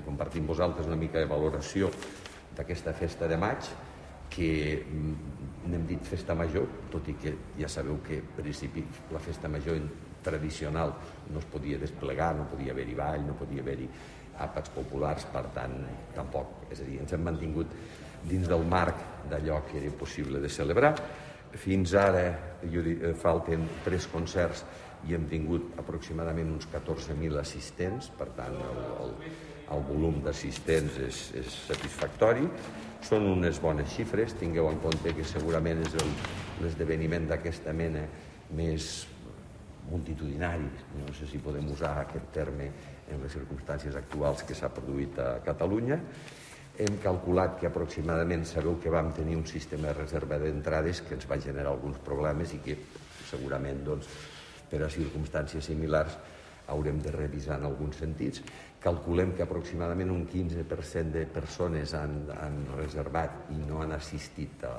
compartir amb vosaltres una mica de valoració d'aquesta festa de maig, que n'hem dit festa major, tot i que ja sabeu que en principi la festa major tradicional no es podia desplegar, no podia haver-hi ball, no podia haver-hi àpats populars, per tant, tampoc. És a dir, ens hem mantingut dins del marc d'allò que era possible de celebrar. Fins ara falten 3 concerts i hem tingut aproximadament uns 14.000 assistents, per tant, el volum d'assistents és satisfactori. Són unes bones xifres, tingueu en compte que segurament és l'esdeveniment d'aquesta mena més multitudinari, no sé si podem usar aquest terme en les circumstàncies actuals que s'ha produït a Catalunya. Hem calculat que aproximadament, sabeu que vam tenir un sistema de reserva d'entrades que ens va generar alguns problemes i que segurament, per a circumstàncies similars, haurem de revisar en alguns sentits. Calculem que aproximadament un 15% de persones han reservat i no han assistit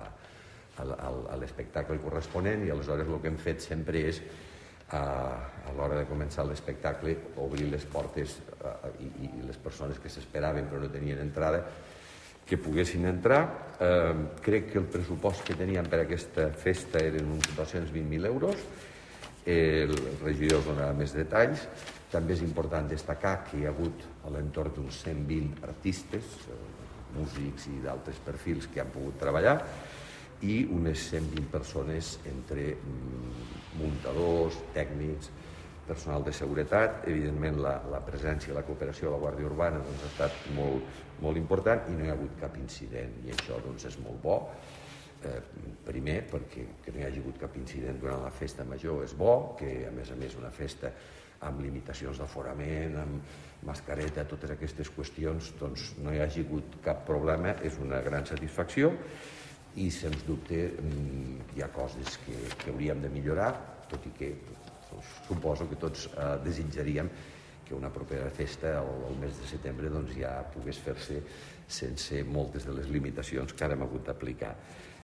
a l'espectacle corresponent, i aleshores el que hem fet sempre és, a l'hora de començar l'espectacle, obrir les portes i les persones que s'esperaven però no tenien entrada que poguessin entrar. Crec que el pressupost que teníem per a aquesta festa eren uns 220.000 euros. El regidor donarà més detalls. També és important destacar que hi ha hagut a l'entorn d'uns 120 artistes, músics i d'altres perfils que han pogut treballar, i unes 120 persones entre muntadors, tècnics, personal de seguretat. Evidentment, la presència i la cooperació de la Guàrdia Urbana ha estat molt important i no hi ha hagut cap incident, i això és molt bo. Primer, perquè que no hi hagi hagut cap incident durant la festa major és bo, que a més una festa amb limitacions d'aforament, amb mascareta, totes aquestes qüestions, no hi hagi hagut cap problema, és una gran satisfacció. I, sens dubte, hi ha coses que hauríem de millorar, tot i que suposo que tots desitjaríem que una propera festa, el mes de setembre, ja pogués fer-se sense moltes de les limitacions que ara hem hagut d'aplicar.